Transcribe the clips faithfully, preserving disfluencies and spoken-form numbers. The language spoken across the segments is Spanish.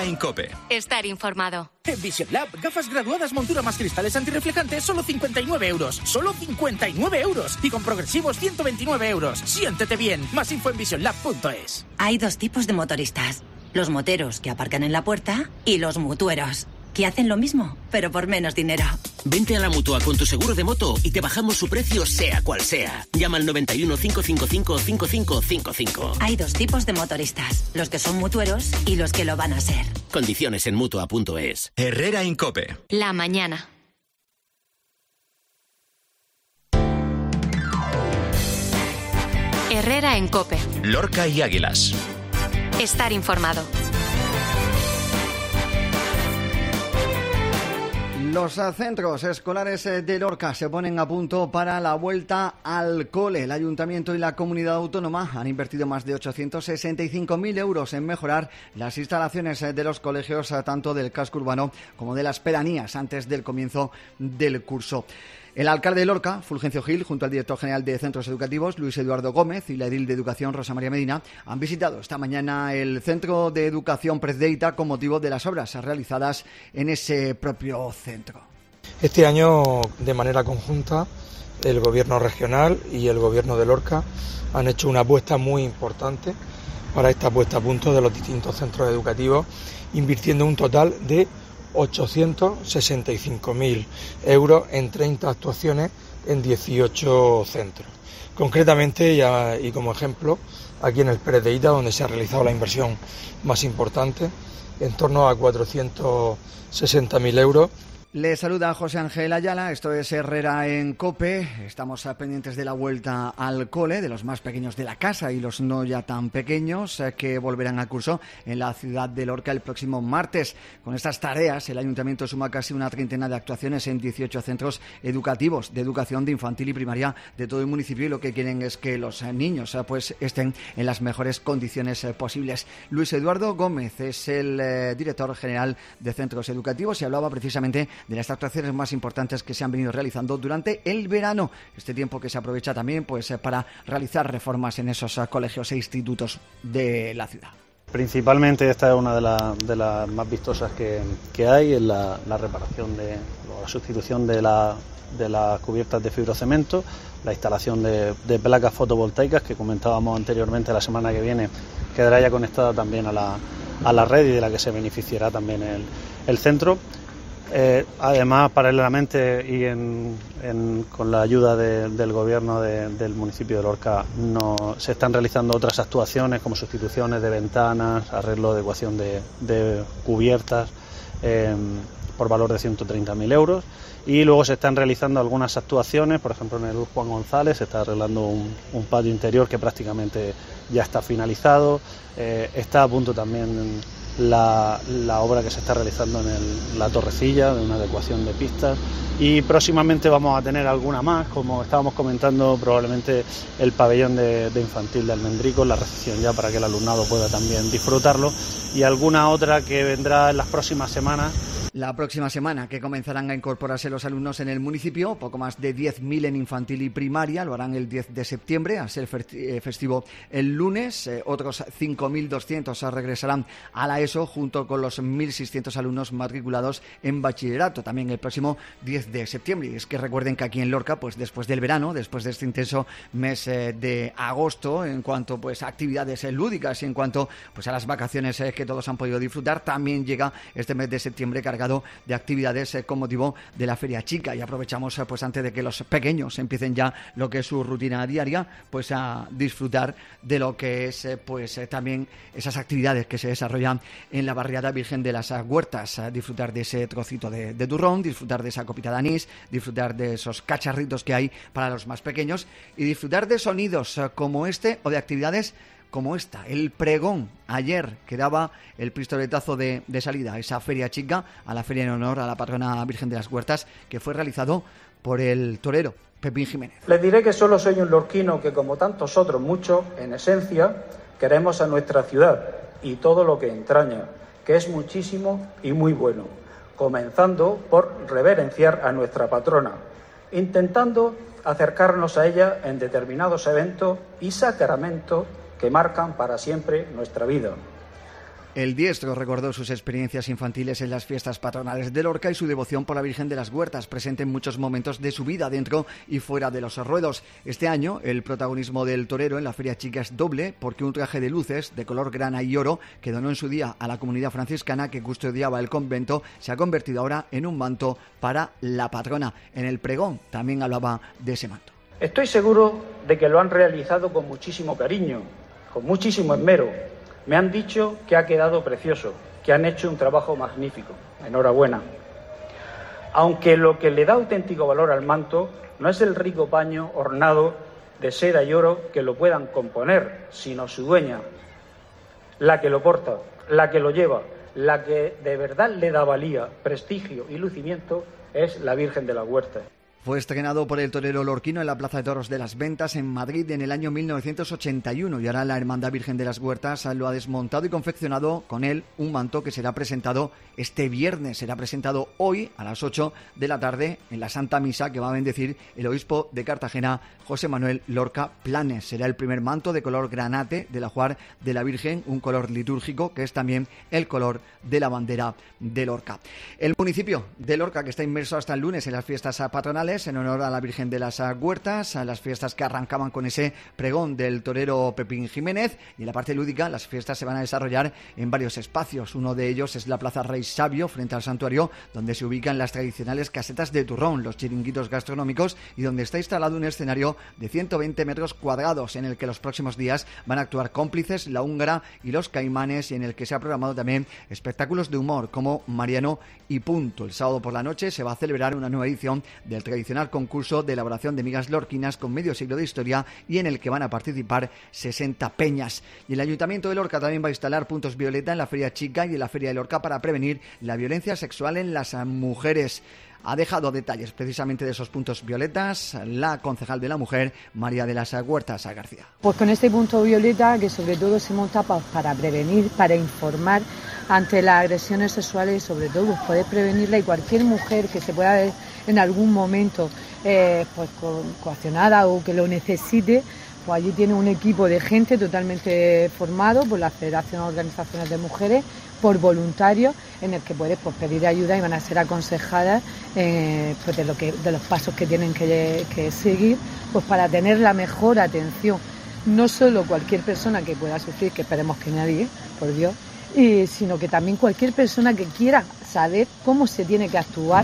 Herrera en COPE. Estar informado. En Vision Lab, gafas graduadas, montura más cristales antirreflejantes, solo cincuenta y nueve euros. Solo cincuenta y nueve euros. Y con progresivos, ciento veintinueve euros. Siéntete bien. Más info en vision lab punto es. Hay dos tipos de motoristas. Los moteros que aparcan en la puerta y los mutueros, que hacen lo mismo, pero por menos dinero. Vente a la Mutua con tu seguro de moto y te bajamos su precio sea cual sea. Llama al noventa y uno, cinco cinco cinco, cinco cinco cinco cinco. Hay dos tipos de motoristas, los que son mutueros y los que lo van a ser. Condiciones en Mutua punto es. Herrera en COPE. La mañana. Herrera en COPE. Lorca y Águilas. Estar informado. Los centros escolares de Lorca se ponen a punto para la vuelta al cole. El Ayuntamiento y la Comunidad Autónoma han invertido más de ochocientos sesenta y cinco mil euros en mejorar las instalaciones de los colegios, tanto del casco urbano como de las pedanías, antes del comienzo del curso. El alcalde de Lorca, Fulgencio Gil, junto al director general de Centros Educativos, Luis Eduardo Gómez, y la edil de Educación, Rosa María Medina, han visitado esta mañana el Centro de Educación Prezdeita con motivo de las obras realizadas en ese propio centro. Este año, de manera conjunta, el Gobierno regional y el Gobierno de Lorca han hecho una apuesta muy importante para esta puesta a punto de los distintos centros educativos, invirtiendo un total de ochocientos sesenta y cinco mil euros en treinta actuaciones en dieciocho centros. Concretamente, ya, y como ejemplo, aquí en el Prezdeita, donde se ha realizado la inversión más importante, en torno a cuatrocientos sesenta mil euros. Le saluda José Ángel Ayala, esto es Herrera en COPE. Estamos pendientes de la vuelta al cole, de los más pequeños de la casa y los no ya tan pequeños, que volverán al curso en la ciudad de Lorca el próximo martes. Con estas tareas, el Ayuntamiento suma casi una treintena de actuaciones en dieciocho centros educativos de educación de infantil y primaria de todo el municipio, y lo que quieren es que los niños pues estén en las mejores condiciones posibles. Luis Eduardo Gómez es el eh, director general de Centros Educativos y hablaba precisamente de las actuaciones más importantes que se han venido realizando durante el verano, este tiempo que se aprovecha también pues para realizar reformas en esos colegios e institutos de la ciudad. Principalmente esta es una de, la, de las más vistosas que, que hay, es la, la reparación de la sustitución de, la, de las cubiertas de fibrocemento, la instalación de, de placas fotovoltaicas que comentábamos anteriormente. La semana que viene quedará ya conectada también a la, a la red y de la que se beneficiará también el, el centro. Eh, además, paralelamente y en, en, con la ayuda de, del gobierno de, del municipio de Lorca, no, se están realizando otras actuaciones como sustituciones de ventanas, arreglo de adecuación de, de cubiertas eh, por valor de ciento treinta mil euros, y luego se están realizando algunas actuaciones, por ejemplo en el Juan González se está arreglando un, un patio interior que prácticamente ya está finalizado, eh, está a punto también La, la obra que se está realizando en el, la Torrecilla, de una adecuación de pistas, y próximamente vamos a tener alguna más, como estábamos comentando, probablemente el pabellón de, de infantil de Almendrico, la recepción ya para que el alumnado pueda también disfrutarlo, y alguna otra que vendrá en las próximas semanas. La próxima semana que comenzarán a incorporarse los alumnos en el municipio, poco más de diez mil en infantil y primaria, lo harán el diez de septiembre, a ser festivo el lunes, eh, otros cinco mil doscientos regresarán a la ESO junto con los mil seiscientos alumnos matriculados en bachillerato, también el próximo diez de septiembre. Y es que recuerden que aquí en Lorca, pues después del verano, después de este intenso mes eh, de agosto, en cuanto pues a actividades eh, lúdicas y en cuanto pues a las vacaciones eh, que todos han podido disfrutar, también llega este mes de septiembre cargado de actividades eh, con motivo de la Feria Chica, y aprovechamos eh, pues antes de que los pequeños empiecen ya lo que es su rutina diaria, pues a disfrutar de lo que es eh, pues eh, también esas actividades que se desarrollan en la barriada Virgen de las Huertas, a disfrutar de ese trocito de, de turrón, disfrutar de esa copita de anís, disfrutar de esos cacharritos que hay para los más pequeños y disfrutar de sonidos eh, como este o de actividades como esta, el pregón. Ayer quedaba el pistoletazo de, de salida a esa Feria Chica, a la feria en honor a la patrona Virgen de las Huertas, que fue realizado por el torero Pepín Jiménez. Les diré que solo soy un lorquino que, como tantos otros muchos, en esencia, queremos a nuestra ciudad y todo lo que entraña, que es muchísimo y muy bueno, comenzando por reverenciar a nuestra patrona, intentando acercarnos a ella en determinados eventos y sacramentos que marcan para siempre nuestra vida. El diestro recordó sus experiencias infantiles en las fiestas patronales de Lorca y su devoción por la Virgen de las Huertas, presente en muchos momentos de su vida dentro y fuera de los ruedos. Este año, el protagonismo del torero en la Feria Chica es doble, porque un traje de luces de color grana y oro que donó en su día a la comunidad franciscana que custodiaba el convento se ha convertido ahora en un manto para la patrona. En el pregón también hablaba de ese manto. Estoy seguro de que lo han realizado con muchísimo cariño, con muchísimo esmero. Me han dicho que ha quedado precioso, que han hecho un trabajo magnífico. Enhorabuena. Aunque lo que le da auténtico valor al manto no es el rico paño ornado de seda y oro que lo puedan componer, sino su dueña, la que lo porta, la que lo lleva, la que de verdad le da valía, prestigio y lucimiento, es la Virgen de las Huertas. Fue estrenado por el torero lorquino en la Plaza de Toros de las Ventas en Madrid en el año mil novecientos ochenta y uno y ahora la Hermandad Virgen de las Huertas lo ha desmontado y confeccionado con él un manto que será presentado este viernes. Será presentado hoy a las ocho de la tarde en la Santa Misa que va a bendecir el obispo de Cartagena, José Manuel Lorca Planes. Será el primer manto de color granate del ajuar de la Virgen, un color litúrgico que es también el color de la bandera de Lorca. El municipio de Lorca, que está inmerso hasta el lunes en las fiestas patronales en honor a la Virgen de las Huertas, a las fiestas que arrancaban con ese pregón del torero Pepín Jiménez, y en la parte lúdica las fiestas se van a desarrollar en varios espacios. Uno de ellos es la Plaza Rey Sabio, frente al santuario, donde se ubican las tradicionales casetas de turrón, los chiringuitos gastronómicos, y donde está instalado un escenario de ciento veinte metros cuadrados en el que los próximos días van a actuar Cómplices, La Húngara y Los Caimanes, y en el que se ha programado también espectáculos de humor como Mariano y Punto. El sábado por la noche se va a celebrar una nueva edición del tradicional concurso de elaboración de migas lorquinas con medio siglo de historia y en el que van a participar sesenta peñas. Y el Ayuntamiento de Lorca también va a instalar puntos violeta en la Feria Chica y en la Feria de Lorca para prevenir la violencia sexual en las mujeres. Ha dejado detalles precisamente de esos puntos violetas la concejal de la mujer, María de las Huertas García. Pues con este punto violeta, que sobre todo se monta para prevenir, para informar ante las agresiones sexuales y sobre todo pues poder prevenirla, y cualquier mujer que se pueda ver en algún momento eh, pues co- coaccionada o que lo necesite, pues allí tiene un equipo de gente totalmente formado por la Federación de Organizaciones de Mujeres, por voluntarios, en el que puedes pues, pedir ayuda y van a ser aconsejadas eh, pues de lo que de los pasos que tienen que, que seguir, pues para tener la mejor atención. No solo cualquier persona que pueda sufrir, que esperemos que nadie, por Dios, y, sino que también cualquier persona que quiera saber cómo se tiene que actuar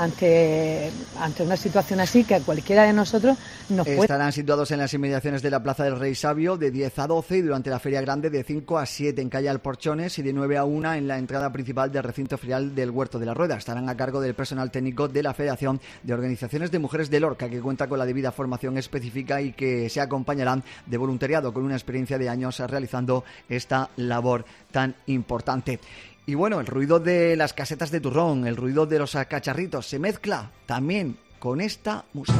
ante, ante una situación así, que a cualquiera de nosotros nos puede... Estarán situados en las inmediaciones de la Plaza del Rey Sabio de diez a doce y durante la Feria Grande de cinco a siete en calle Alporchones y de nueve a una en la entrada principal del recinto ferial del Huerto de la Rueda. Estarán a cargo del personal técnico de la Federación de Organizaciones de Mujeres de Lorca, que cuenta con la debida formación específica y que se acompañarán de voluntariado con una experiencia de años realizando esta labor tan importante. Y bueno, el ruido de las casetas de turrón, el ruido de los cacharritos se mezcla también con esta música.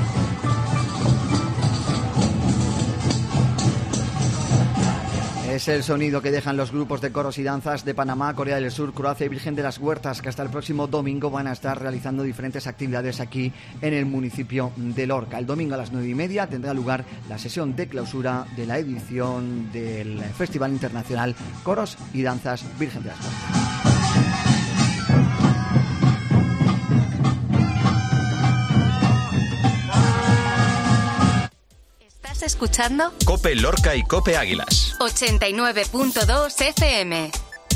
Es el sonido que dejan los grupos de coros y danzas de Panamá, Corea del Sur, Croacia y Virgen de las Huertas, que hasta el próximo domingo van a estar realizando diferentes actividades aquí en el municipio de Lorca. El domingo a las nueve y media tendrá lugar la sesión de clausura de la edición del Festival Internacional Coros y Danzas Virgen de las Huertas. ¿Estás escuchando? COPE Lorca y COPE Águilas. ochenta y nueve punto dos F M.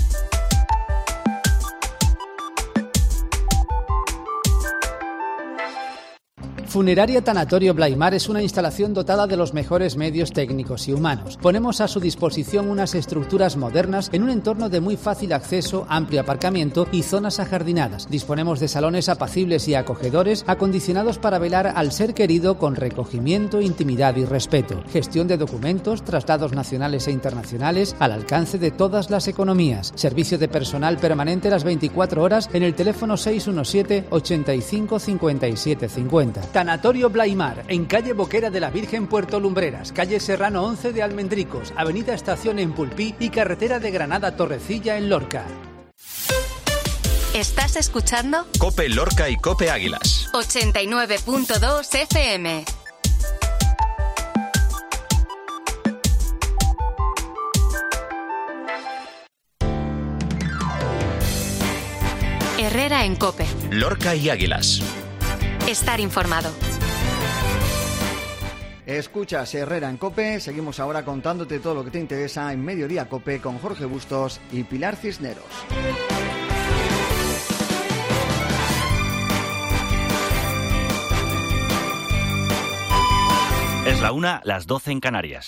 Funeraria Tanatorio Blaimar es una instalación dotada de los mejores medios técnicos y humanos. Ponemos a su disposición unas estructuras modernas en un entorno de muy fácil acceso, amplio aparcamiento y zonas ajardinadas. Disponemos de salones apacibles y acogedores, acondicionados para velar al ser querido con recogimiento, intimidad y respeto. Gestión de documentos, traslados nacionales e internacionales al alcance de todas las economías. Servicio de personal permanente las veinticuatro horas en el teléfono seis uno siete, ochenta y cinco, cincuenta y siete cincuenta. Tanatorio Blaimar, en calle Boquera de la Virgen, Puerto Lumbreras, calle Serrano once de Almendricos, avenida Estación en Pulpí y carretera de Granada Torrecilla en Lorca. ¿Estás escuchando? COPE Lorca y COPE Águilas. ochenta y nueve punto dos F M. Herrera en COPE. Lorca y Águilas. Estar informado. Escuchas Herrera en COPE. Seguimos ahora contándote todo lo que te interesa en Mediodía COPE con Jorge Bustos y Pilar Cisneros. Es la una, las doce en Canarias.